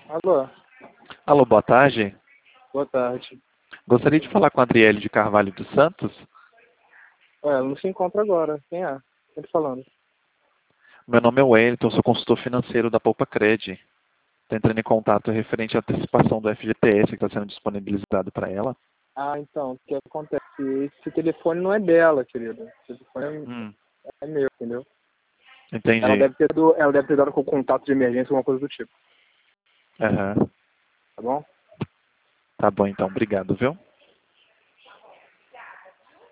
Alô, Alô, boa tarde. boa tarde. Gostaria de falar com a Adriele de Carvalho dos Santos. Ela não se encontra agora. Quem é? Quem tá falando? Meu nome é Wellington, sou consultor financeiro da Poupa Cred. Estou entrando em contato referente à antecipação do FGTS que está sendo disponibilizado para ela. Ah, então, o que acontece? Esse telefone não é dela, querida. Esse telefone é meu, entendeu? Ela Entendi. deve ter dado com contato de emergência, alguma coisa do tipo. Aham. Tá bom? Tá bom então, obrigado, viu?